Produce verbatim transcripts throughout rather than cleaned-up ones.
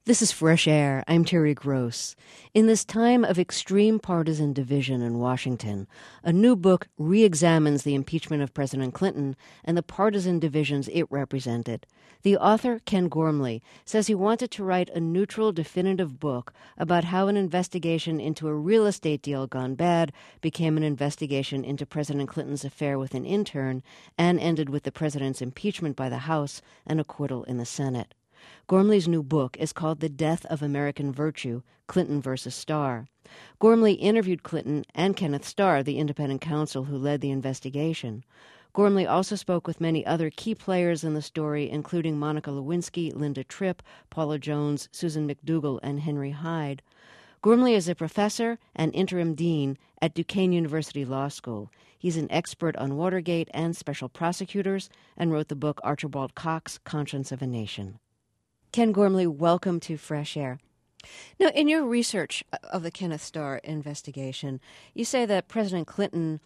This is Fresh Air. I'm Terry Gross. In this time of extreme partisan division in Washington, a new book re-examines the impeachment of President Clinton and the partisan divisions it represented. The author, Ken Gormley, says he wanted to write a neutral, definitive book about how an investigation into a real estate deal gone bad became an investigation into President Clinton's affair with an intern and ended with the president's impeachment by the House and acquittal in the Senate. Gormley's new book is called The Death of American Virtue, Clinton versus Starr. Gormley interviewed Clinton and Kenneth Starr, the independent counsel who led the investigation. Gormley also spoke with many other key players in the story, including Monica Lewinsky, Linda Tripp, Paula Jones, Susan McDougal, and Henry Hyde. Gormley is a professor and interim dean at Duquesne University Law School. He's an expert on Watergate and special prosecutors and wrote the book Archibald Cox, Conscience of a Nation. Ken Gormley, welcome to Fresh Air. Now, in your research of the Kenneth Starr investigation, you say that President Clinton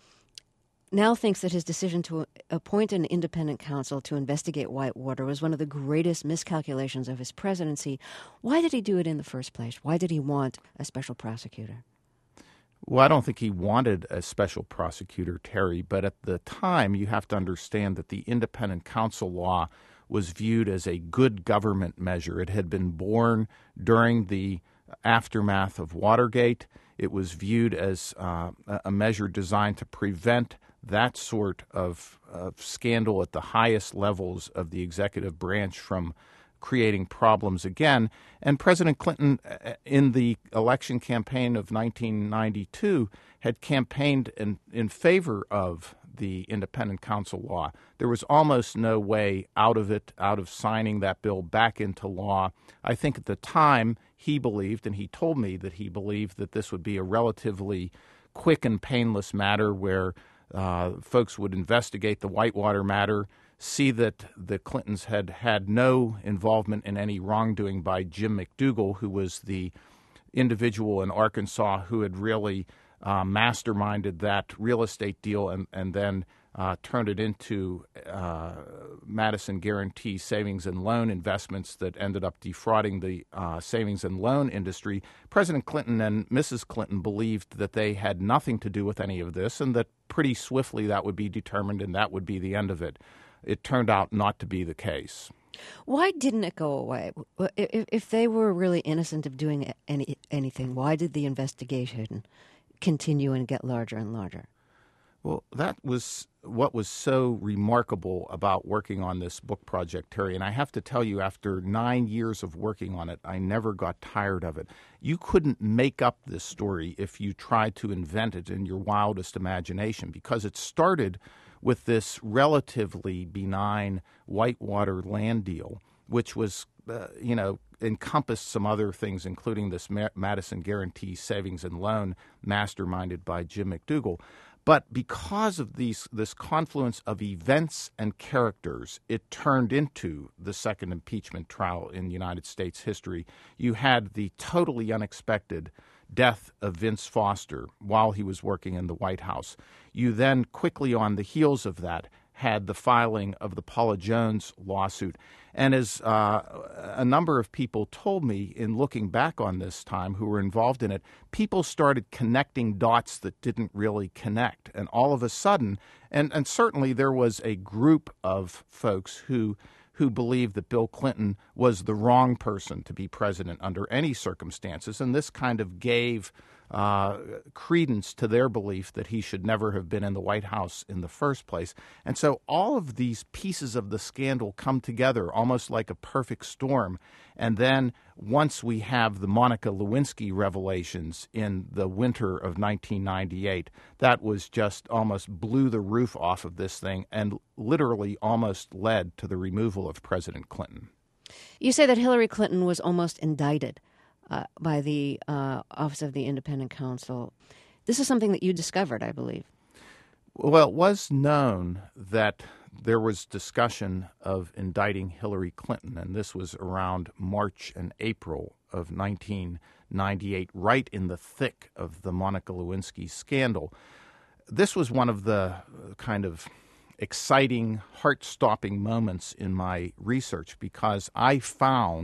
now thinks that his decision to appoint an independent counsel to investigate Whitewater was one of the greatest miscalculations of his presidency. Why did he do it in the first place? Why did he want a special prosecutor? Well, I don't think he wanted a special prosecutor, Terry, but at the time you have to understand that the independent counsel law was viewed as a good government measure. It had been born during the aftermath of Watergate. It was viewed as uh, a measure designed to prevent that sort of, of scandal at the highest levels of the executive branch from creating problems again. And President Clinton, in the election campaign of nineteen ninety-two, had campaigned in, in favor of the independent counsel law. There was almost no way out of it, out of signing that bill back into law. I think at the time he believed, and he told me that he believed that this would be a relatively quick and painless matter where uh, folks would investigate the Whitewater matter, see that the Clintons had had no involvement in any wrongdoing by Jim McDougal, who was the individual in Arkansas who had really Uh, masterminded that real estate deal and, and then uh, turned it into uh, Madison Guaranty savings and loan investments that ended up defrauding the uh, savings and loan industry. President Clinton and Missus Clinton believed that they had nothing to do with any of this and that pretty swiftly that would be determined and that would be the end of it. It turned out not to be the case. Why didn't it go away? If, if they were really innocent of doing any anything, why did the investigation continue and get larger and larger? Well, that was what was so remarkable about working on this book project, Terry. And I have to tell you, after nine years of working on it, I never got tired of it. You couldn't make up this story if you tried to invent it in your wildest imagination, because it started with this relatively benign Whitewater land deal, which was, uh, you know, encompassed some other things, including this Ma- Madison Guaranty savings and loan masterminded by Jim McDougal. But because of these this confluence of events and characters, it turned into the second impeachment trial in United States history. You had the totally unexpected death of Vince Foster while he was working in the White House. You then, quickly on the heels of that, had the filing of the Paula Jones lawsuit. And as uh, a number of people told me in looking back on this time who were involved in it, people started connecting dots that didn't really connect. And all of a sudden, and, and certainly there was a group of folks who who believed that Bill Clinton was the wrong person to be president under any circumstances. And this kind of gave uh, credence to their belief that he should never have been in the White House in the first place. And so all of these pieces of the scandal come together almost like a perfect storm. And then once we have the Monica Lewinsky revelations in the winter of nineteen ninety-eight, that was just almost blew the roof off of this thing and literally almost led to the removal of President Clinton. You say that Hillary Clinton was almost indicted uh, by the uh, Office of the Independent Counsel. This is something that you discovered, I believe. Well, it was known that there was discussion of indicting Hillary Clinton, and this was around March and April of nineteen ninety-eight, right in the thick of the Monica Lewinsky scandal. This was one of the kind of exciting, heart-stopping moments in my research because I found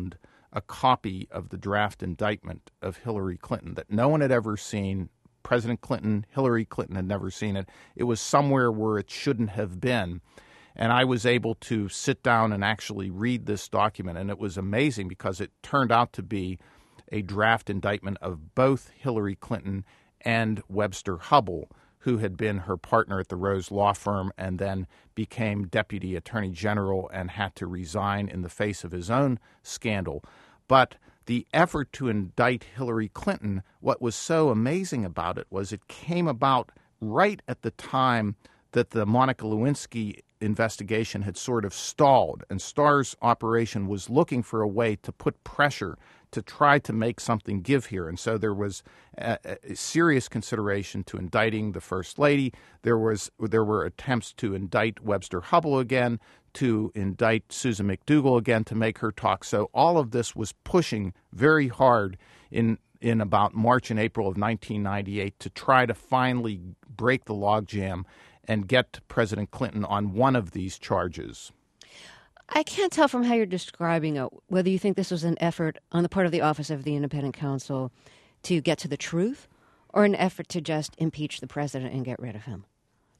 a copy of the draft indictment of Hillary Clinton that no one had ever seen. President Clinton, Hillary Clinton had never seen it. It was somewhere where it shouldn't have been. And I was able to sit down and actually read this document. And it was amazing because it turned out to be a draft indictment of both Hillary Clinton and Webster Hubbell, who had been her partner at the Rose Law Firm and then became Deputy Attorney General and had to resign in the face of his own scandal. But the effort to indict Hillary Clinton, what was so amazing about it was it came about right at the time that the Monica Lewinsky investigation had sort of stalled, and Starr's operation was looking for a way to put pressure to try to make something give here. And so there was a, a serious consideration to indicting the First Lady. There was there were attempts to indict Webster Hubbell again, to indict Susan McDougal again, to make her talk. So all of this was pushing very hard in in about March and April of nineteen ninety-eight to try to finally break the logjam and get President Clinton on one of these charges. I can't tell from how you're describing it whether you think this was an effort on the part of the Office of the Independent Counsel to get to the truth or an effort to just impeach the president and get rid of him.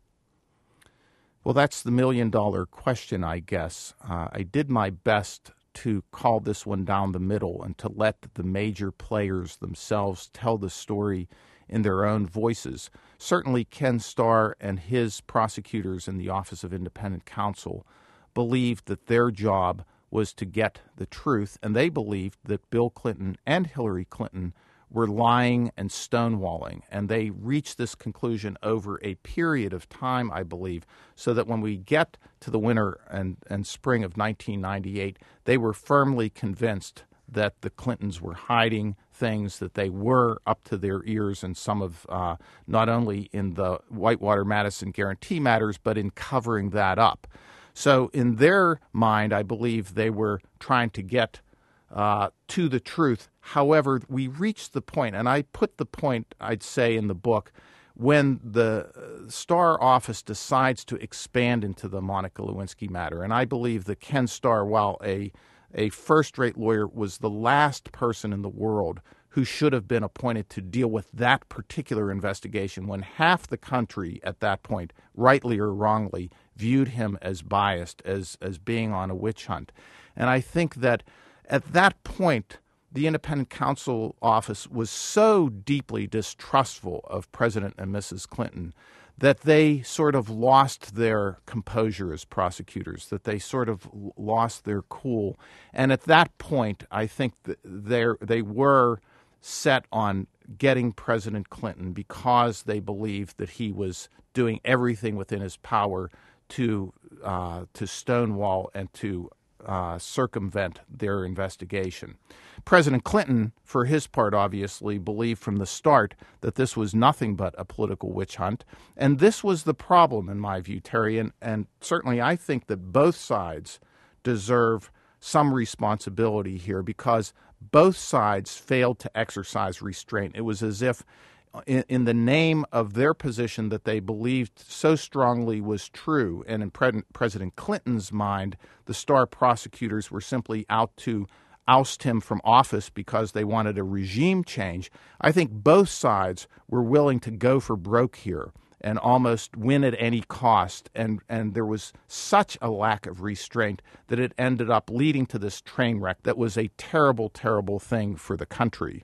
Well, that's the million-dollar question, I guess. Uh, I did my best to call this one down the middle and to let the major players themselves tell the story in their own voices. Certainly Ken Starr and his prosecutors in the Office of Independent Counsel believed that their job was to get the truth, and they believed that Bill Clinton and Hillary Clinton were lying and stonewalling. And they reached this conclusion over a period of time, I believe, so that when we get to the winter and, and spring of nineteen ninety-eight, they were firmly convinced that the Clintons were hiding things, that they were up to their ears in some of, uh, not only in the Whitewater-Madison guarantee matters, but in covering that up. So in their mind, I believe they were trying to get uh, to the truth. However, we reached the point, and I put the point, I'd say, in the book, when the Starr office decides to expand into the Monica Lewinsky matter. And I believe that Ken Starr, while a a first-rate lawyer, was the last person in the world who should have been appointed to deal with that particular investigation when half the country at that point, rightly or wrongly, viewed him as biased, as, as being on a witch hunt. And I think that at that point, the Independent Counsel Office was so deeply distrustful of President and Missus Clinton that they sort of lost their composure as prosecutors, that they sort of lost their cool. And at that point, I think that they were set on getting President Clinton because they believed that he was doing everything within his power to uh, to stonewall and to uh, circumvent their investigation. President Clinton, for his part, obviously believed from the start that this was nothing but a political witch hunt. And this was the problem, in my view, Terry. And, and certainly I think that both sides deserve some responsibility here because both sides failed to exercise restraint. It was as if in, in the name of their position that they believed so strongly was true, and in Pre- President Clinton's mind, the Starr prosecutors were simply out to oust him from office because they wanted a regime change. I think both sides were willing to go for broke here and almost win at any cost. And, and there was such a lack of restraint that it ended up leading to this train wreck that was a terrible, terrible thing for the country.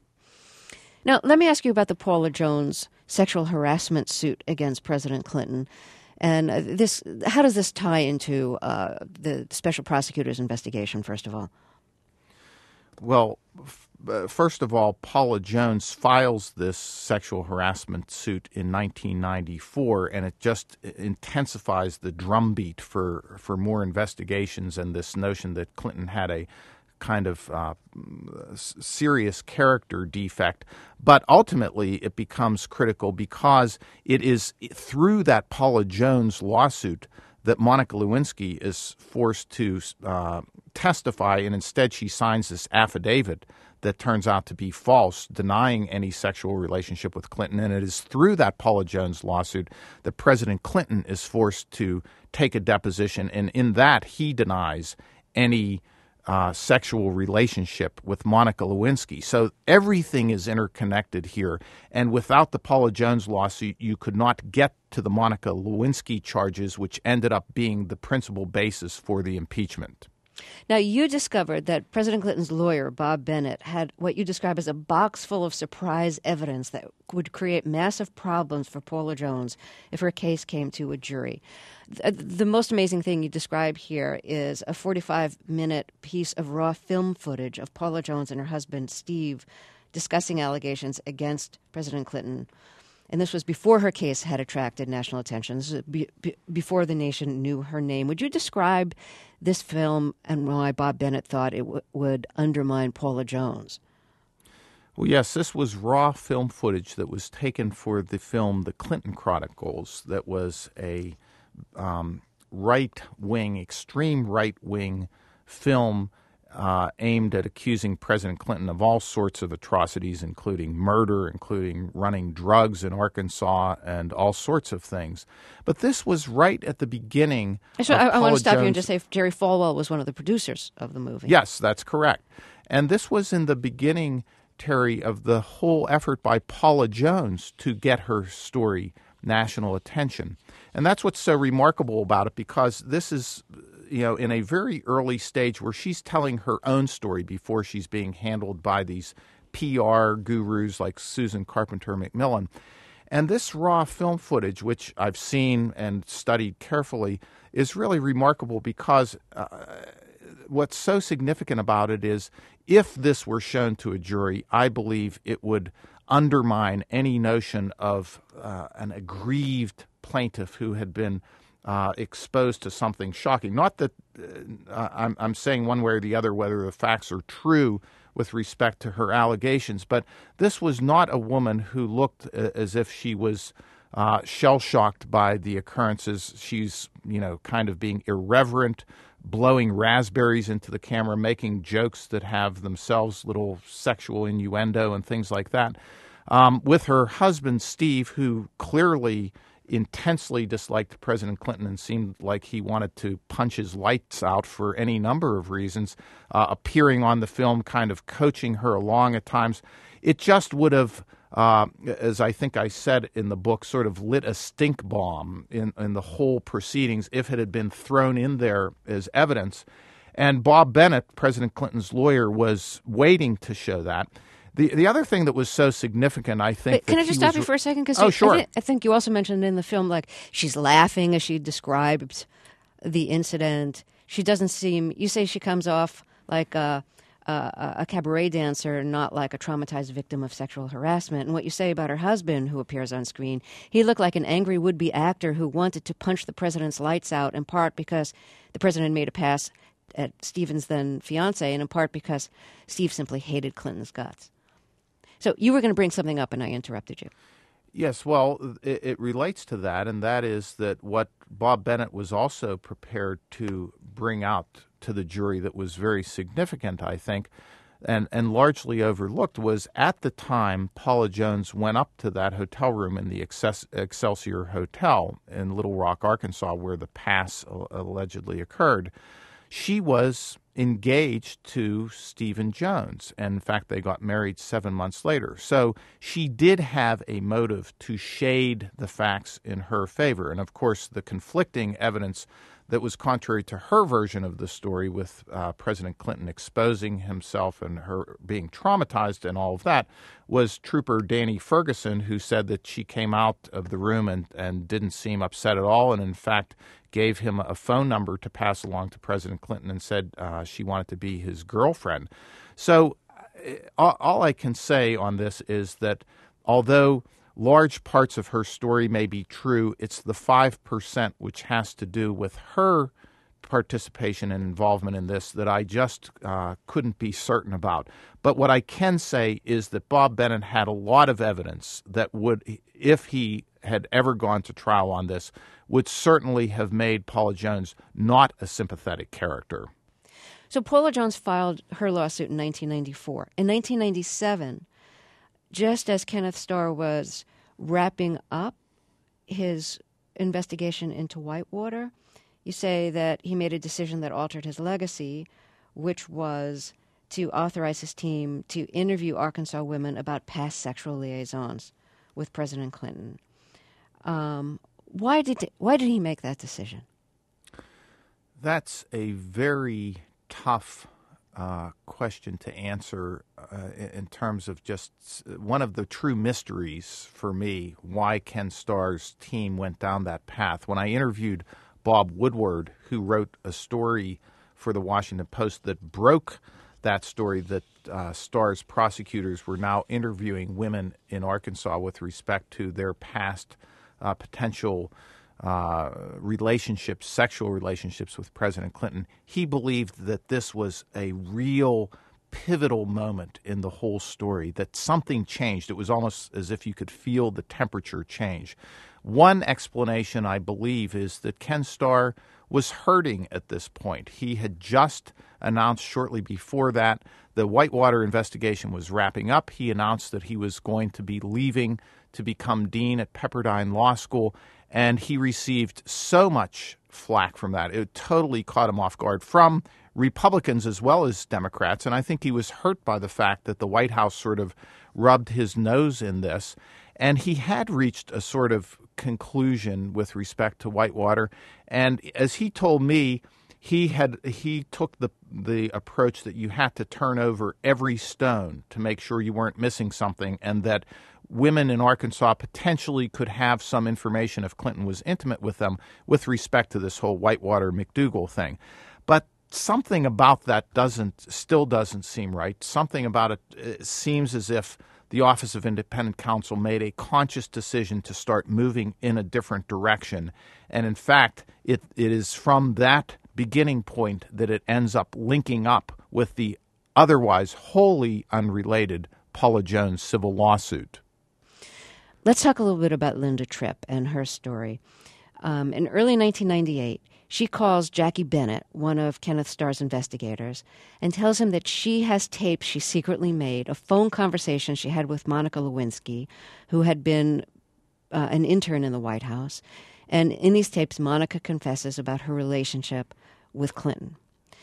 Now, let me ask you about the Paula Jones sexual harassment suit against President Clinton. And uh, this, how does this tie into uh, the special prosecutor's investigation, first of all? Well, f- uh, first of all, Paula Jones files this sexual harassment suit in nineteen ninety-four, and it just intensifies the drumbeat for, for more investigations and this notion that Clinton had a kind of uh, serious character defect. But ultimately, it becomes critical because it is through that Paula Jones lawsuit that Monica Lewinsky is forced to uh, testify, and instead she signs this affidavit that turns out to be false, denying any sexual relationship with Clinton. And it is through that Paula Jones lawsuit that President Clinton is forced to take a deposition, and in that he denies any uh, sexual relationship with Monica Lewinsky. So everything is interconnected here. And without the Paula Jones lawsuit, you could not get to the Monica Lewinsky charges, which ended up being the principal basis for the impeachment. Now, you discovered that President Clinton's lawyer, Bob Bennett, had what you describe as a box full of surprise evidence that would create massive problems for Paula Jones if her case came to a jury. The, the most amazing thing you describe here is a forty-five minute piece of raw film footage of Paula Jones and her husband, Steve, discussing allegations against President Clinton. And this was before her case had attracted national attention. This was be, be, before the nation knew her name. Would you describe this film and why Bob Bennett thought it w- would undermine Paula Jones? Well, yes, this was raw film footage that was taken for the film The Clinton Chronicles, that was a um, right-wing, extreme right-wing film Uh, aimed at accusing President Clinton of all sorts of atrocities, including murder, including running drugs in Arkansas, and all sorts of things. But this was right at the beginning. So of I, I Paula want to stop Jones. you and just say Jerry Falwell was one of the producers of the movie. Yes, that's correct. And this was in the beginning, Terry, of the whole effort by Paula Jones to get her story national attention. And that's what's so remarkable about it, because this is, you know, in a very early stage where she's telling her own story before she's being handled by these P R gurus like Susan Carpenter McMillan. And this raw film footage, which I've seen and studied carefully, is really remarkable because uh, what's so significant about it is if this were shown to a jury, I believe it would undermine any notion of uh, an aggrieved plaintiff who had been uh, exposed to something shocking. Not that uh, I'm, I'm saying one way or the other whether the facts are true with respect to her allegations, but this was not a woman who looked uh, as if she was uh, shell-shocked by the occurrences. She's, you know, kind of being irreverent, blowing raspberries into the camera, making jokes that have themselves little sexual innuendo and things like that. Um, with her husband, Steve, who clearly intensely disliked President Clinton and seemed like he wanted to punch his lights out for any number of reasons, uh, appearing on the film, kind of coaching her along at times. It just would have, uh, as I think I said in the book, sort of lit a stink bomb in, in the whole proceedings if it had been thrown in there as evidence. And Bob Bennett, President Clinton's lawyer, was waiting to show that. The the other thing that was so significant, I think... But can that I just he stop was, you for a second? Because oh, sure. I think, I think you also mentioned in the film, like, she's laughing as she describes the incident. She doesn't seem... You say she comes off like a, a, a cabaret dancer, not like a traumatized victim of sexual harassment. And what you say about her husband, who appears on screen, he looked like an angry would-be actor who wanted to punch the president's lights out, in part because the president made a pass at Stephen's then fiancée, and in part because Steve simply hated Clinton's guts. So you were going to bring something up, and I interrupted you. Yes, well, it, it relates to that, and that is that what Bob Bennett was also prepared to bring out to the jury that was very significant, I think, and, and largely overlooked, was at the time Paula Jones went up to that hotel room in the Excess, Excelsior Hotel in Little Rock, Arkansas, where the pass allegedly occurred. She was engaged to Stephen Jones, and in fact, they got married seven months later. So she did have a motive to shade the facts in her favor. And of course, the conflicting evidence that was contrary to her version of the story, with uh, President Clinton exposing himself and her being traumatized and all of that, was Trooper Danny Ferguson, who said that she came out of the room and, and didn't seem upset at all, and in fact gave him a phone number to pass along to President Clinton and said uh, she wanted to be his girlfriend. So uh, all I can say on this is that although large parts of her story may be true, it's the five percent which has to do with her participation and involvement in this that I just uh, couldn't be certain about. But what I can say is that Bob Bennett had a lot of evidence that would, if he had ever gone to trial on this, would certainly have made Paula Jones not a sympathetic character. So Paula Jones filed her lawsuit in nineteen ninety-four. In nineteen ninety-seven, just as Kenneth Starr was wrapping up his investigation into Whitewater, you say that he made a decision that altered his legacy which was to authorize his team to interview Arkansas women about past sexual liaisons with President Clinton. Um, why did why did he make that decision? That's a very tough uh, question to answer uh, in terms of just one of the true mysteries for me, why Ken Starr's team went down that path. When I interviewed Bob Woodward, who wrote a story for the Washington Post that broke that story, that uh, Starr's prosecutors were now interviewing women in Arkansas with respect to their past uh, potential uh, relationships, sexual relationships with President Clinton. He believed that this was a real pivotal moment in the whole story, that something changed. It was almost as if you could feel the temperature change. One explanation, I believe, is that Ken Starr was hurting at this point. He had just announced shortly before that the Whitewater investigation was wrapping up. He announced that he was going to be leaving to become dean at Pepperdine Law School, and he received so much flack from that. It totally caught him off guard from Republicans as well as Democrats, and I think he was hurt by the fact that the White House sort of rubbed his nose in this, and he had reached a sort of conclusion with respect to Whitewater. And as he told me, he had he took the the approach that you had to turn over every stone to make sure you weren't missing something, and that women in Arkansas potentially could have some information if Clinton was intimate with them with respect to this whole Whitewater McDougal thing. But something about that doesn't still doesn't seem right. Something about it, it seems as if the Office of Independent Counsel made a conscious decision to start moving in a different direction. And in fact, it, it is from that beginning point that it ends up linking up with the otherwise wholly unrelated Paula Jones civil lawsuit. Let's talk a little bit about Linda Tripp and her story. Um, in early nineteen ninety-eight, she calls Jackie Bennett, one of Kenneth Starr's investigators, and tells him that she has tapes she secretly made, a phone conversation she had with Monica Lewinsky, who had been uh, an intern in the White House. And in these tapes, Monica confesses about her relationship with Clinton.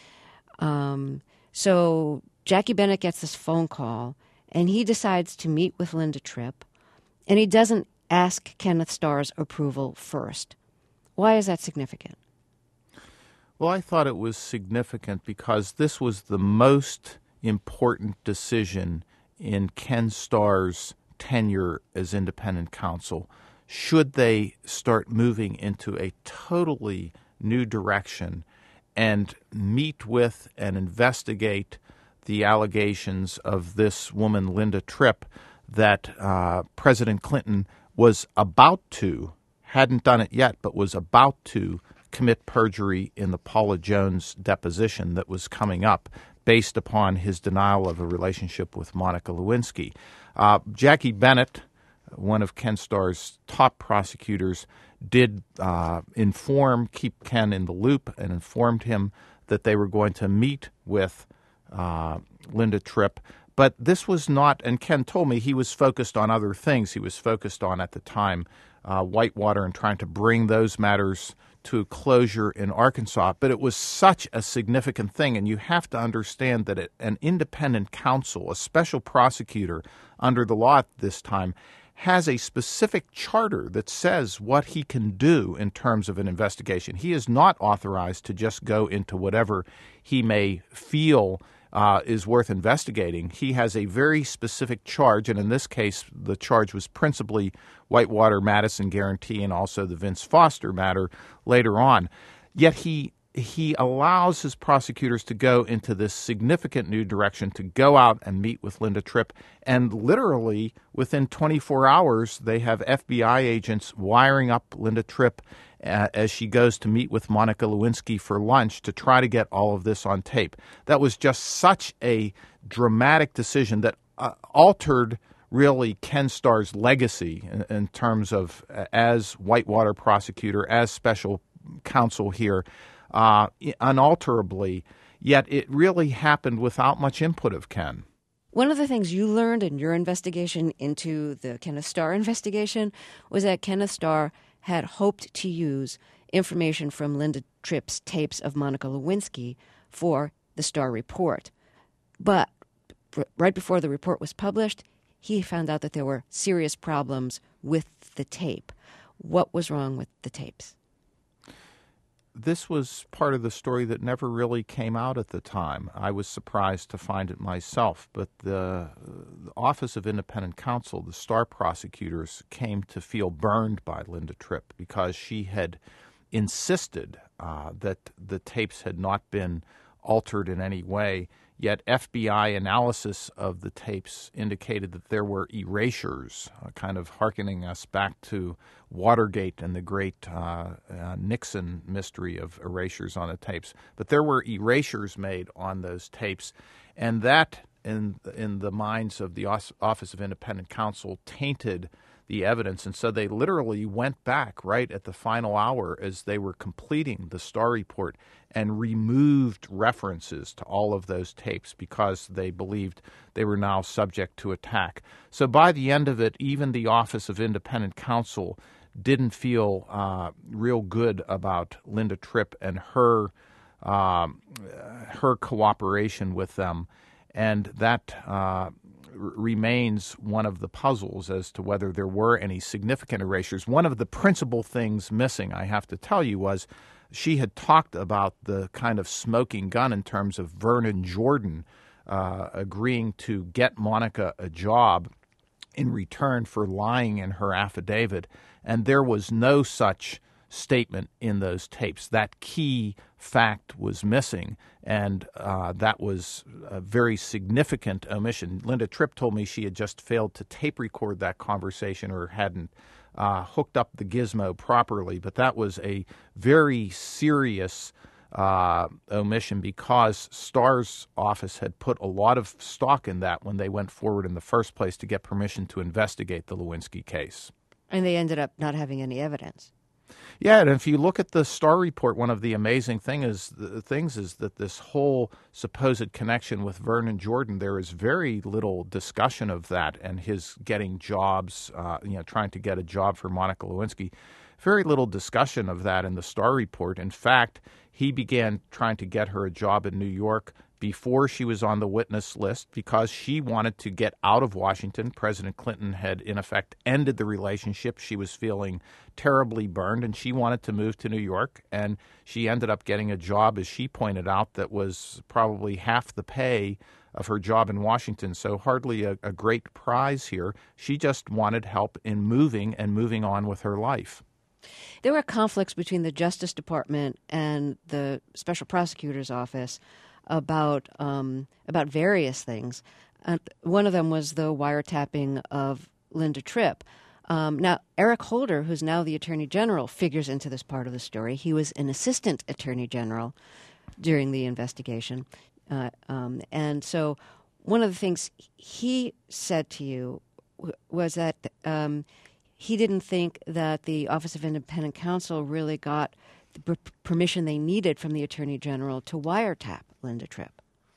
Um, so Jackie Bennett gets this phone call, and he decides to meet with Linda Tripp, and he doesn't ask Kenneth Starr's approval first. Why is that significant? Well, I thought it was significant because this was the most important decision in Ken Starr's tenure as independent counsel. Should they start moving into a totally new direction and meet with and investigate the allegations of this woman, Linda Tripp, that uh, President Clinton was about to, hadn't done it yet, but was about to commit perjury in the Paula Jones deposition that was coming up based upon his denial of a relationship with Monica Lewinsky. Uh, Jackie Bennett, one of Ken Starr's top prosecutors, did uh, inform, keep Ken in the loop, and informed him that they were going to meet with uh, Linda Tripp. But this was not, and Ken told me he was focused on other things. He was focused on, at the time, uh, Whitewater and trying to bring those matters to closure in Arkansas. But it was such a significant thing, and you have to understand that it, an independent counsel, a special prosecutor under the law at this time, has a specific charter that says what he can do in terms of an investigation. He is not authorized to just go into whatever he may feel Uh, is worth investigating. He has a very specific charge, and in this case, the charge was principally Whitewater Madison Guarantee and also the Vince Foster matter later on. Yet he he allows his prosecutors to go into this significant new direction, to go out and meet with Linda Tripp, and literally within twenty-four hours, they have F B I agents wiring up Linda Tripp Uh, as she goes to meet with Monica Lewinsky for lunch to try to get all of this on tape. That was just such a dramatic decision that uh, altered really Ken Starr's legacy in, in terms of uh, as Whitewater prosecutor, as special counsel here, uh, unalterably. Yet it really happened without much input of Ken. One of the things you learned in your investigation into the Kenneth Starr investigation was that Kenneth Starr had hoped to use information from Linda Tripp's tapes of Monica Lewinsky for the Starr report. But right before the report was published, he found out that there were serious problems with the tape. What was wrong with the tapes? This was part of the story that never really came out at the time. I was surprised to find it myself, but the, the Office of Independent Counsel, the Starr prosecutors, came to feel burned by Linda Tripp because she had insisted uh, that the tapes had not been altered in any way. Yet F B I analysis of the tapes indicated that there were erasures, uh, kind of hearkening us back to Watergate and the great uh, uh, Nixon mystery of erasures on the tapes. But there were erasures made on those tapes, and that, in in the minds of the Office of Independent Counsel, tainted the evidence. And so they literally went back right at the final hour as they were completing the Starr report and removed references to all of those tapes because they believed they were now subject to attack. So by the end of it, even the Office of Independent Counsel didn't feel uh, real good about Linda Tripp and her um, her cooperation with them. And that uh, remains one of the puzzles as to whether there were any significant erasures. One of the principal things missing, I have to tell you, was she had talked about the kind of smoking gun in terms of Vernon Jordan uh, agreeing to get Monica a job in return for lying in her affidavit, and there was no such statement in those tapes. That key fact was missing, and uh, that was a very significant omission. Linda Tripp told me she had just failed to tape record that conversation or hadn't uh, hooked up the gizmo properly, but that was a very serious uh, omission because Starr's office had put a lot of stock in that when they went forward in the first place to get permission to investigate the Lewinsky case. And they ended up not having any evidence. Yeah, and if you look at the Starr report, one of the amazing thing is, the things is that this whole supposed connection with Vernon Jordan, there is very little discussion of that and his getting jobs, uh, you know, trying to get a job for Monica Lewinsky. Very little discussion of that in the Starr report. In fact, he began trying to get her a job in New York before she was on the witness list because she wanted to get out of Washington. President Clinton had, in effect, ended the relationship. She was feeling terribly burned, and she wanted to move to New York. And she ended up getting a job, as she pointed out, that was probably half the pay of her job in Washington. So hardly a, a great prize here. She just wanted help in moving and moving on with her life. There were conflicts between the Justice Department and the Special Prosecutor's Office about um, about various things. Uh, one of them was the wiretapping of Linda Tripp. Um, now, Eric Holder, who's now the Attorney General, figures into this part of the story. He was an Assistant Attorney General during the investigation. Uh, um, and so one of the things he said to you w- was that um, he didn't think that the Office of Independent Counsel really got the per- permission they needed from the Attorney General to wiretap Linda Tripp.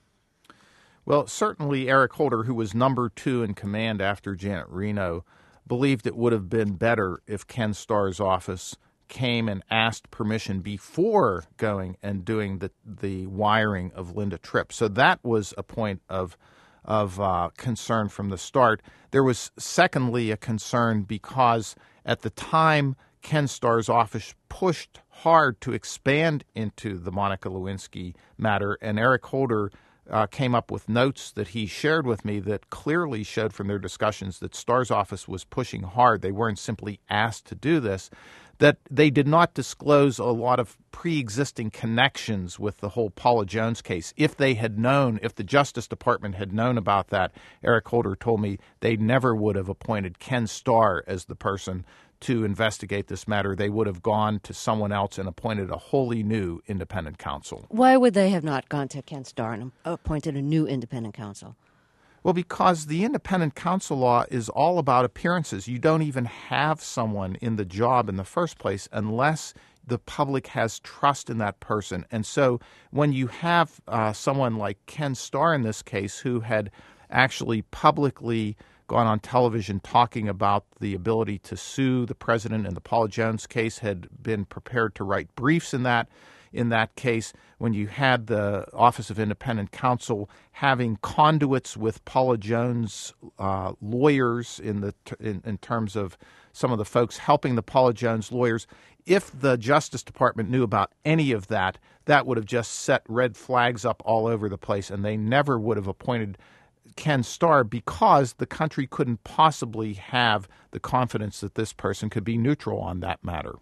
Well, certainly Eric Holder, who was number two in command after Janet Reno, believed it would have been better if Ken Starr's office came and asked permission before going and doing the, the wiring of Linda Tripp. So that was a point of of uh, concern from the start. There was, secondly, a concern because at the time Ken Starr's office pushed hard to expand into the Monica Lewinsky matter, and Eric Holder uh, came up with notes that he shared with me that clearly showed from their discussions that Starr's office was pushing hard. They weren't simply asked to do this, that they did not disclose a lot of pre-existing connections with the whole Paula Jones case. If they had known, if the Justice Department had known about that, Eric Holder told me they never would have appointed Ken Starr as the person to investigate this matter. They would have gone to someone else and appointed a wholly new independent counsel. Why would they have not gone to Ken Starr and appointed a new independent counsel? Well, because the independent counsel law is all about appearances. You don't even have someone in the job in the first place unless the public has trust in that person. And so when you have uh, someone like Ken Starr in this case who had actually publicly gone on television talking about the ability to sue the president in the Paula Jones case, had been prepared to write briefs in that, in that case when you had the Office of Independent Counsel having conduits with Paula Jones uh, lawyers in the in, in terms of some of the folks helping the Paula Jones lawyers. If the Justice Department knew about any of that, that would have just set red flags up all over the place, and they never would have appointed Ken Starr because the country couldn't possibly have the confidence that this person could be neutral on that matter.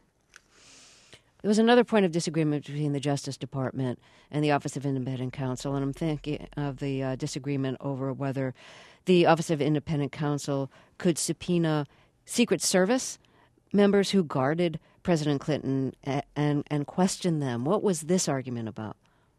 There was another point of disagreement between the Justice Department and the Office of Independent Counsel, and I'm thinking of the uh, disagreement over whether the Office of Independent Counsel could subpoena Secret Service members who guarded President Clinton and, and, and question them. What was this argument about?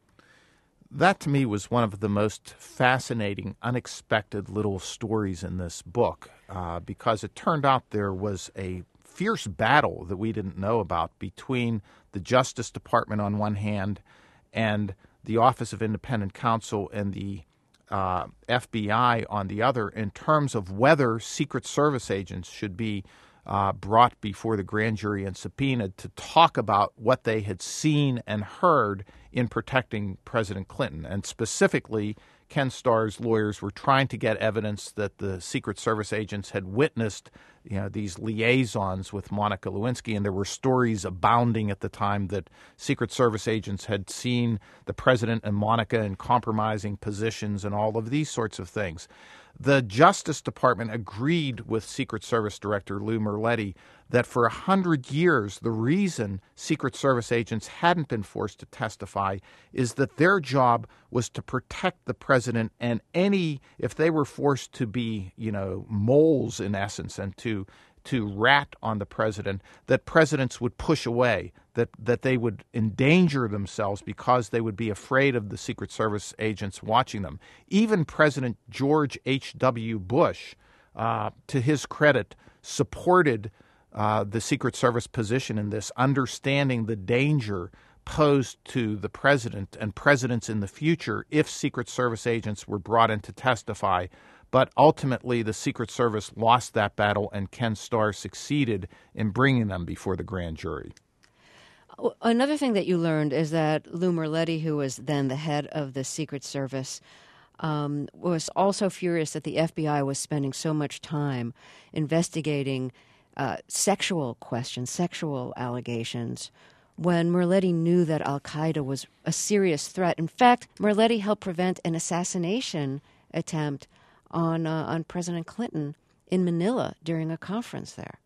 That, to me, was one of the most fascinating, unexpected little stories in this book uh, because it turned out there was a fierce battle that we didn't know about between the Justice Department on one hand and the Office of Independent Counsel and the uh, F B I on the other in terms of whether Secret Service agents should be uh, brought before the grand jury and subpoenaed to talk about what they had seen and heard in protecting President Clinton. And specifically, Ken Starr's lawyers were trying to get evidence that the Secret Service agents had witnessed, you know, these liaisons with Monica Lewinsky, and there were stories abounding at the time that Secret Service agents had seen the president and Monica in compromising positions and all of these sorts of things. The Justice Department agreed with Secret Service Director Lou Merletti that for a hundred years the reason Secret Service agents hadn't been forced to testify is that their job was to protect the president, and any, if they were forced to be, you know, moles in essence and to to rat on the president, that presidents would push away, that, that they would endanger themselves because they would be afraid of the Secret Service agents watching them. Even President George H W. Bush, uh, to his credit, supported uh, the Secret Service position in this, understanding the danger posed to the president and presidents in the future if Secret Service agents were brought in to testify. But ultimately, the Secret Service lost that battle, and Ken Starr succeeded in bringing them before the grand jury. Another thing that you learned is that Lou Merletti, who was then the head of the Secret Service, um, was also furious that the F B I was spending so much time investigating uh, sexual questions, sexual allegations, when Merletti knew that al-Qaeda was a serious threat. In fact, Merletti helped prevent an assassination attempt on uh, on President Clinton in Manila during a conference there.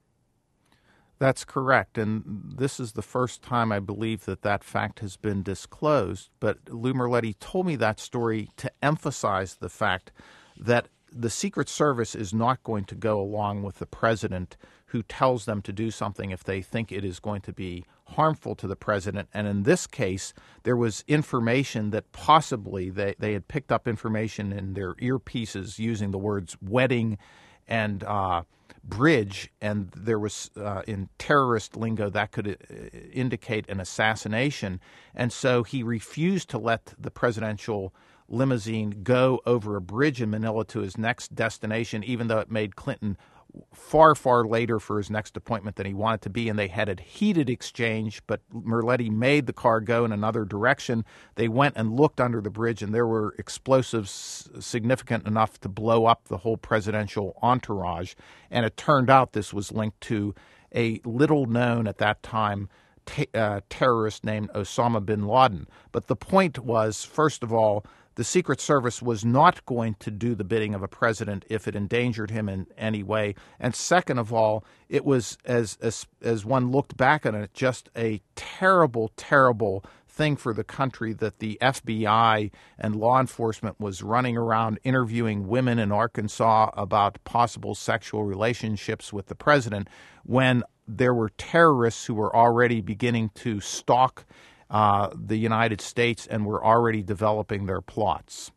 That's correct, and this is the first time I believe that that fact has been disclosed. But Lou Merletti told me that story to emphasize the fact that the Secret Service is not going to go along with the president who tells them to do something if they think it is going to be harmful to the president. And in this case, there was information that possibly they, they had picked up information in their earpieces using the words wedding and uh, bridge, and there was, uh, in terrorist lingo, that could uh, indicate an assassination. And so he refused to let the presidential limousine go over a bridge in Manila to his next destination, even though it made Clinton far, far later for his next appointment than he wanted to be, and they had a heated exchange, but Merletti made the car go in another direction. They went and looked under the bridge, and there were explosives significant enough to blow up the whole presidential entourage, and it turned out this was linked to a little-known at that time t- uh, terrorist named Osama bin Laden. But the point was, first of all, the Secret Service was not going to do the bidding of a president if it endangered him in any way. And second of all, it was, as as, as one looked back on it, just a terrible, terrible thing for the country that the F B I and law enforcement was running around interviewing women in Arkansas about possible sexual relationships with the president when there were terrorists who were already beginning to stalk Uh, the United States and were already developing their plots.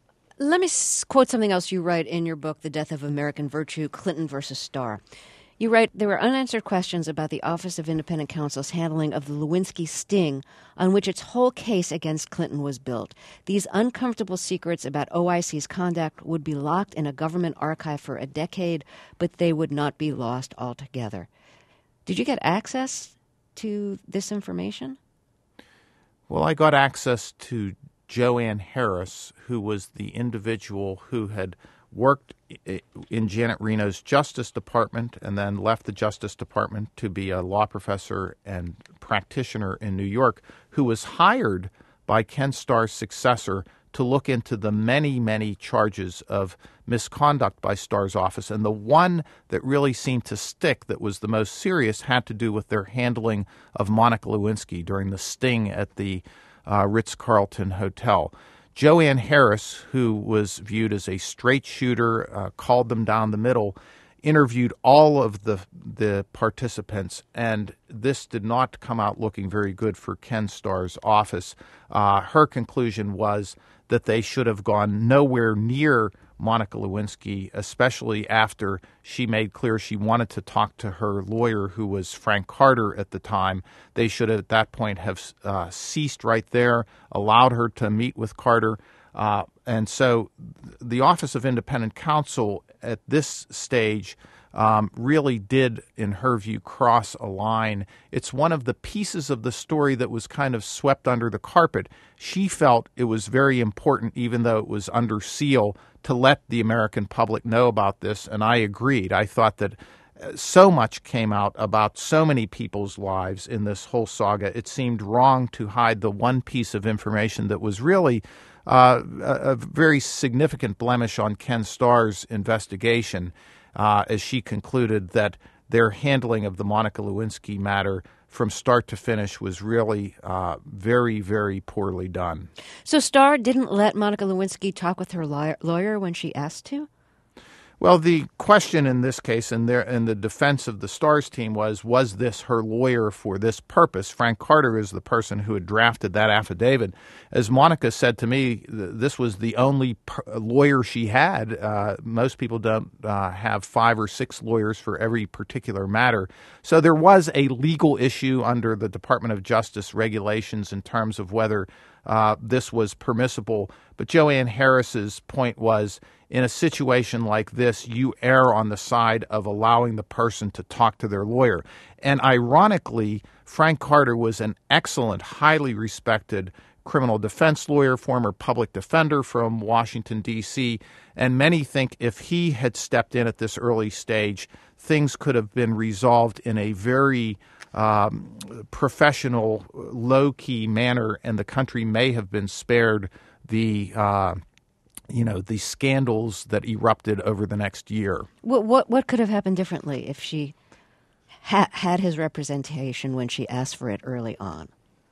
Let me s- quote something else you write in your book, The Death of American Virtue, Clinton versus Starr. You write, there were unanswered questions about the Office of Independent Counsel's handling of the Lewinsky sting on which its whole case against Clinton was built. These uncomfortable secrets about O I C's conduct would be locked in a government archive for a decade, but they would not be lost altogether. Did you get access to this information? Well, I got access to Joanne Harris, who was the individual who had worked in Janet Reno's Justice Department and then left the Justice Department to be a law professor and practitioner in New York, who was hired by Ken Starr's successor to look into the many, many charges of misconduct by Starr's office. And the one that really seemed to stick that was the most serious had to do with their handling of Monica Lewinsky during the sting at the uh, Ritz-Carlton Hotel. Joanne Harris, who was viewed as a straight shooter, uh, called them down the middle, interviewed all of the the participants, and this did not come out looking very good for Ken Starr's office. Uh, her conclusion was that they should have gone nowhere near Monica Lewinsky, especially after she made clear she wanted to talk to her lawyer, who was Frank Carter at the time. They should at that point have uh, ceased right there, allowed her to meet with Carter. Uh, and so the Office of Independent Counsel at this stage um, really did, in her view, cross a line. It's one of the pieces of the story that was kind of swept under the carpet. She felt it was very important, even though it was under seal, to let the American public know about this, and I agreed. I thought that so much came out about so many people's lives in this whole saga. It seemed wrong to hide the one piece of information that was really uh, a, a very significant blemish on Ken Starr's investigation, uh, as she concluded that their handling of the Monica Lewinsky matter from start to finish was really uh, very, very poorly done. So Starr didn't let Monica Lewinsky talk with her lawyer, lawyer when she asked to? Well, the question in this case, and there, and the defense of the Starr's team was, was this her lawyer for this purpose? Frank Carter is the person who had drafted that affidavit. As Monica said to me, this was the only per- lawyer she had. Uh, most people don't uh, have five or six lawyers for every particular matter. So there was a legal issue under the Department of Justice regulations in terms of whether uh, this was permissible. But Joanne Harris's point was, in a situation like this, you err on the side of allowing the person to talk to their lawyer. And ironically, Frank Carter was an excellent, highly respected criminal defense lawyer, former public defender from Washington, D C, and many think if he had stepped in at this early stage, things could have been resolved in a very um, professional, low-key manner, and the country may have been spared the uh, you know, the scandals that erupted over the next year. What what, what could have happened differently if she ha- had his representation when she asked for it early on?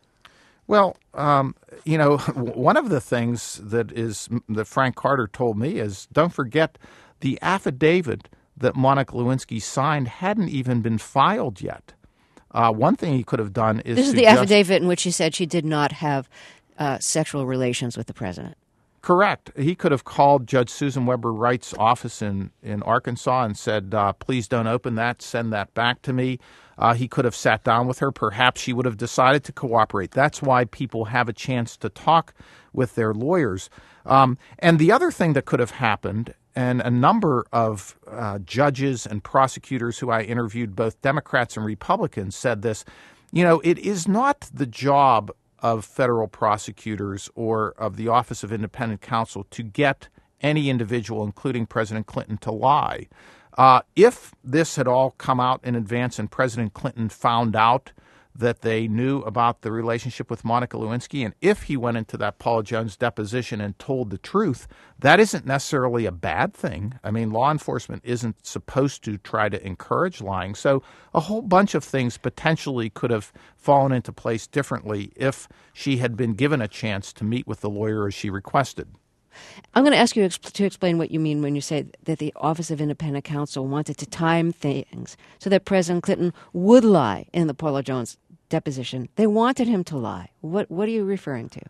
Well, um, you know, one of the things that is that Frank Carter told me is, don't forget, the affidavit that Monica Lewinsky signed hadn't even been filed yet. Uh, one thing he could have done is this is to the just, affidavit in which she said she did not have uh, sexual relations with the president. Correct. He could have called Judge Susan Weber Wright's office in, in Arkansas and said, uh, please don't open that, send that back to me. Uh, he could have sat down with her. Perhaps she would have decided to cooperate. That's why people have a chance to talk with their lawyers. Um, and the other thing that could have happened, and a number of uh, judges and prosecutors who I interviewed, both Democrats and Republicans, said this, you know, it is not the job of federal prosecutors or of the Office of Independent Counsel to get any individual, including President Clinton, to lie. Uh, if this had all come out in advance and President Clinton found out that they knew about the relationship with Monica Lewinsky, and if he went into that Paula Jones deposition and told the truth, that isn't necessarily a bad thing. I mean, law enforcement isn't supposed to try to encourage lying. So a whole bunch of things potentially could have fallen into place differently if she had been given a chance to meet with the lawyer as she requested. I'm going to ask you to explain what you mean when you say that the Office of Independent Counsel wanted to time things so that President Clinton would lie in the Paula Jones deposition. They wanted him to lie. What what are you referring to?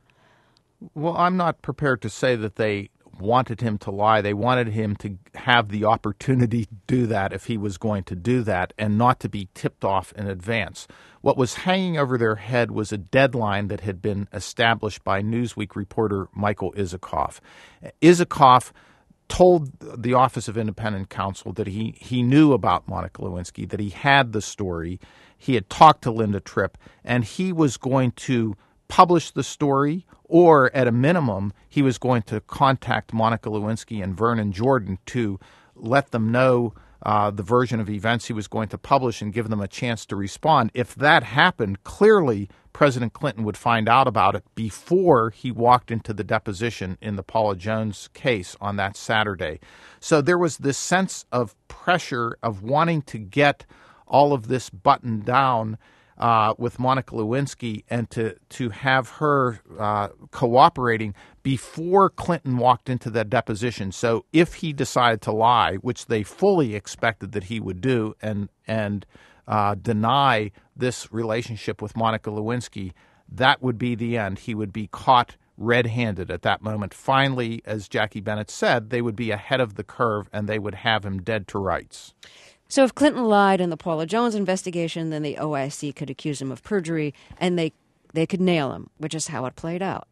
Well, I'm not prepared to say that they wanted him to lie. They wanted him to have the opportunity to do that if he was going to do that and not to be tipped off in advance. What was hanging over their head was a deadline that had been established by Newsweek reporter Michael Isikoff. Isikoff told the Office of Independent Counsel that he, he knew about Monica Lewinsky, that he had the story. He had talked to Linda Tripp, and he was going to publish the story, or at a minimum, he was going to contact Monica Lewinsky and Vernon Jordan to let them know uh, the version of events he was going to publish and give them a chance to respond. If that happened, clearly President Clinton would find out about it before he walked into the deposition in the Paula Jones case on that Saturday. So there was this sense of pressure of wanting to get all of this buttoned down Uh, with Monica Lewinsky and to, to have her uh, cooperating before Clinton walked into that deposition. So if he decided to lie, which they fully expected that he would do, and, and uh, deny this relationship with Monica Lewinsky, that would be the end. He would be caught red-handed at that moment. Finally, as Jackie Bennett said, they would be ahead of the curve and they would have him dead to rights. So if Clinton lied in the Paula Jones investigation, then the O I C could accuse him of perjury, and they they could nail him, which is how it played out.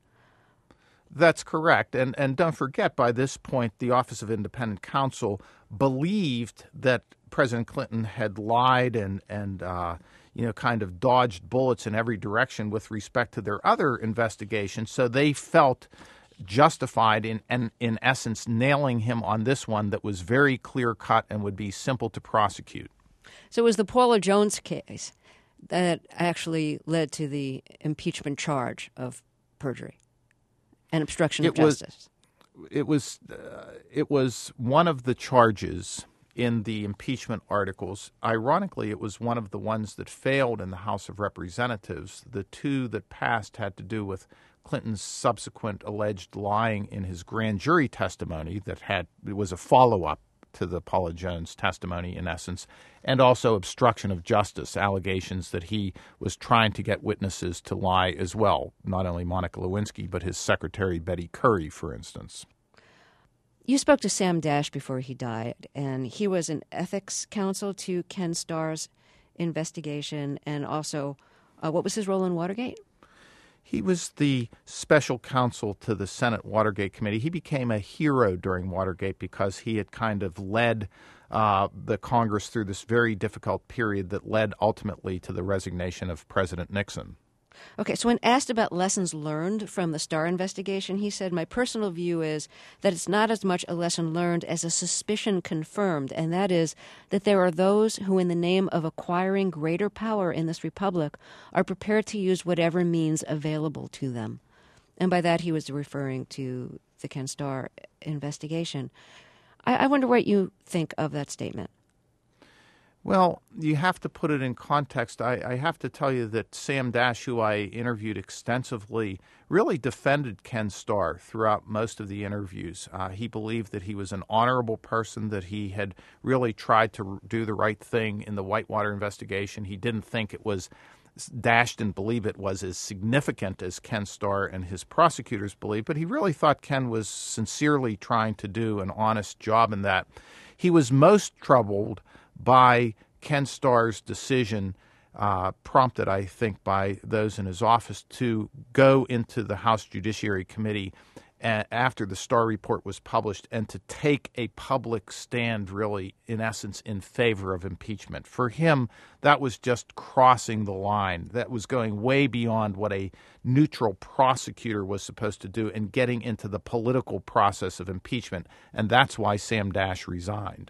That's correct. And and don't forget, by this point, the Office of Independent Counsel believed that President Clinton had lied and, and uh, you know, kind of dodged bullets in every direction with respect to their other investigations. So they felt justified in, in in essence nailing him on this one that was very clear cut and would be simple to prosecute. So it was the Paula Jones case that actually led to the impeachment charge of perjury and obstruction of it was, justice. It was uh, it was one of the charges in the impeachment articles. Ironically, it was one of the ones that failed in the House of Representatives. The two that passed had to do with Clinton's subsequent alleged lying in his grand jury testimony that had it was a follow-up to the Paula Jones testimony, in essence, and also obstruction of justice, allegations that he was trying to get witnesses to lie as well, not only Monica Lewinsky, but his secretary, Betty Curry, for instance. You spoke to Sam Dash before he died, and he was an ethics counsel to Ken Starr's investigation, and also, uh, what was his role in Watergate? He was the special counsel to the Senate Watergate Committee. He became a hero during Watergate because he had kind of led uh, the Congress through this very difficult period that led ultimately to the resignation of President Nixon. Okay, so when asked about lessons learned from the Starr investigation, he said, "My personal view is that it's not as much a lesson learned as a suspicion confirmed, and that is that there are those who, in the name of acquiring greater power in this republic, are prepared to use whatever means available to them." And by that, he was referring to the Ken Starr investigation. I, I wonder what you think of that statement. Well, you have to put it in context. I, I have to tell you that Sam Dash, who I interviewed extensively, really defended Ken Starr throughout most of the interviews. Uh, he believed that he was an honorable person, that he had really tried to do the right thing in the Whitewater investigation. He didn't think it was, Dash didn't believe it was as significant as Ken Starr and his prosecutors believed, but he really thought Ken was sincerely trying to do an honest job in that. He was most troubled by Ken Starr's decision, uh, prompted, I think, by those in his office, to go into the House Judiciary Committee a- after the Starr report was published and to take a public stand, really, in essence, in favor of impeachment. For him, that was just crossing the line. That was going way beyond what a neutral prosecutor was supposed to do and getting into the political process of impeachment. And that's why Sam Dash resigned.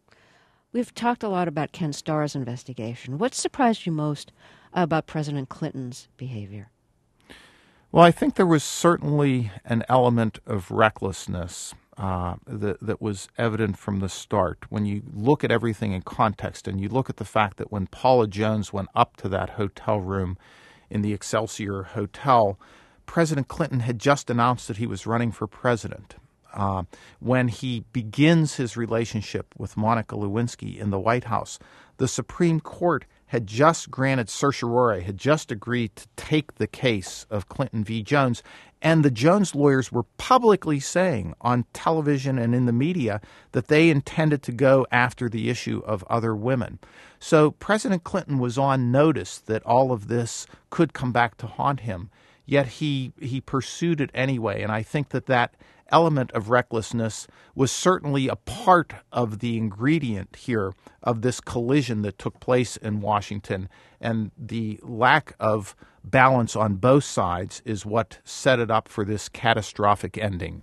We've talked a lot about Ken Starr's investigation. What surprised you most about President Clinton's behavior? Well, I think there was certainly an element of recklessness uh, that, that was evident from the start. When you look at everything in context and you look at the fact that when Paula Jones went up to that hotel room in the Excelsior Hotel, President Clinton had just announced that he was running for president. Uh, when he begins his relationship with Monica Lewinsky in the White House, the Supreme Court had just granted certiorari, had just agreed to take the case of Clinton v. Jones, and the Jones lawyers were publicly saying on television and in the media that they intended to go after the issue of other women. So President Clinton was on notice that all of this could come back to haunt him, yet he, he pursued it anyway, and I think that that element of recklessness was certainly a part of the ingredient here of this collision that took place in Washington. And the lack of balance on both sides is what set it up for this catastrophic ending.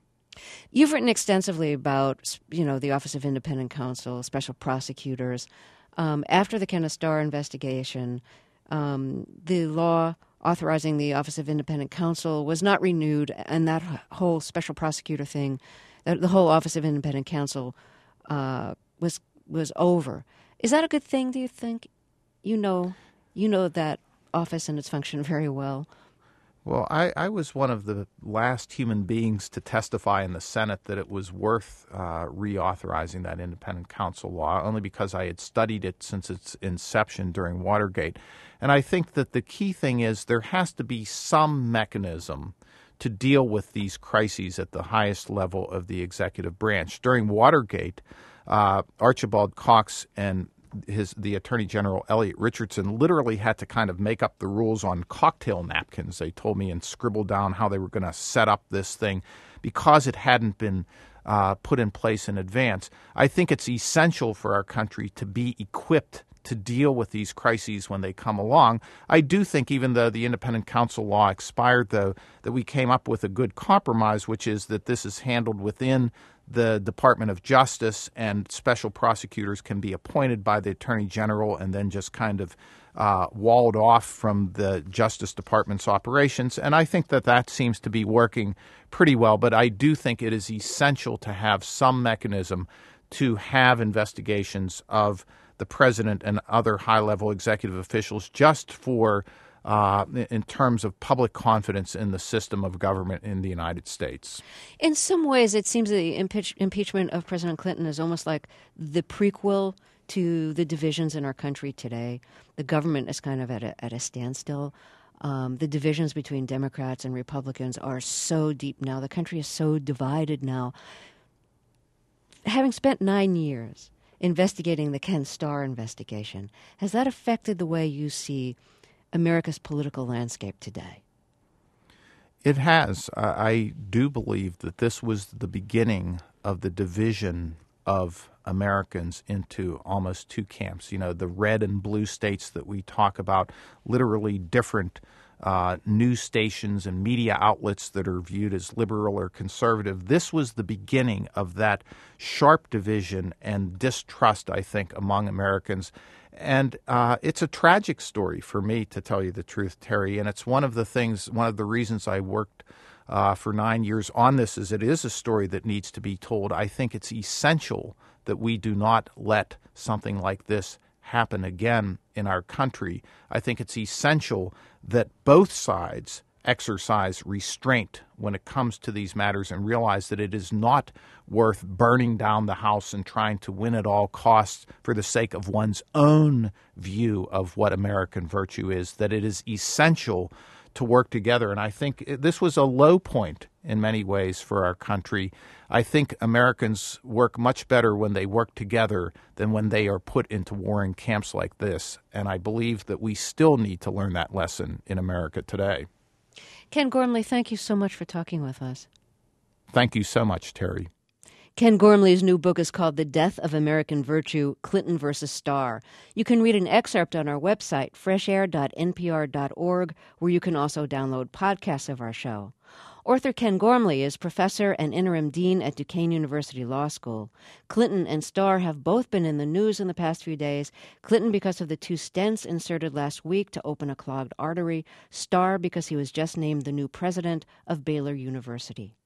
You've written extensively about, you know, the Office of Independent Counsel, special prosecutors. Um, after the Kenneth Starr investigation, um, the law authorizing the Office of Independent Counsel was not renewed, and that whole special prosecutor thing, the whole Office of Independent Counsel uh, was was over. Is that a good thing, do you think? You know, you know that office and its function very well. Well, I, I was one of the last human beings to testify in the Senate that it was worth uh, reauthorizing that independent counsel law, only because I had studied it since its inception during Watergate. And I think that the key thing is there has to be some mechanism to deal with these crises at the highest level of the executive branch. During Watergate, uh, Archibald Cox and his the Attorney General Elliot Richardson literally had to kind of make up the rules on cocktail napkins, they told me, and scribble down how they were going to set up this thing because it hadn't been uh, put in place in advance. I think it's essential for our country to be equipped to deal with these crises when they come along. I do think, even though the independent counsel law expired, though, that we came up with a good compromise, which is that this is handled within the Department of Justice, and special prosecutors can be appointed by the Attorney General and then just kind of uh, walled off from the Justice Department's operations. And I think that that seems to be working pretty well. But I do think it is essential to have some mechanism to have investigations of the president and other high-level executive officials just for Uh, in terms of public confidence in the system of government in the United States. In some ways, it seems the impeach- impeachment of President Clinton is almost like the prequel to the divisions in our country today. The government is kind of at a, at a standstill. Um, the divisions between Democrats and Republicans are so deep now. The country is so divided now. Having spent nine years investigating the Ken Starr investigation, has that affected the way you see America's political landscape today? It has. Uh, I do believe that this was the beginning of the division of Americans into almost two camps. You know, the red and blue states that we talk about, literally different uh, news stations and media outlets that are viewed as liberal or conservative. This was the beginning of that sharp division and distrust, I think, among Americans. And uh, it's a tragic story for me, to tell you the truth, Terry. And it's one of the things, one of the reasons I worked uh, for nine years on this, is it is a story that needs to be told. I think it's essential that we do not let something like this happen again in our country. I think it's essential that both sides exercise restraint when it comes to these matters and realize that it is not worth burning down the house and trying to win at all costs for the sake of one's own view of what American virtue is, that it is essential to work together. And I think this was a low point in many ways for our country. I think Americans work much better when they work together than when they are put into warring camps like this. And I believe that we still need to learn that lesson in America today. Ken Gormley, thank you so much for talking with us. Thank you so much, Terry. Ken Gormley's new book is called The Death of American Virtue, Clinton versus Starr. You can read an excerpt on our website, fresh air dot n p r dot org, where you can also download podcasts of our show. Author Ken Gormley is professor and interim dean at Duquesne University Law School. Clinton and Starr have both been in the news in the past few days. Clinton because of the two stents inserted last week to open a clogged artery. Starr because he was just named the new president of Baylor University.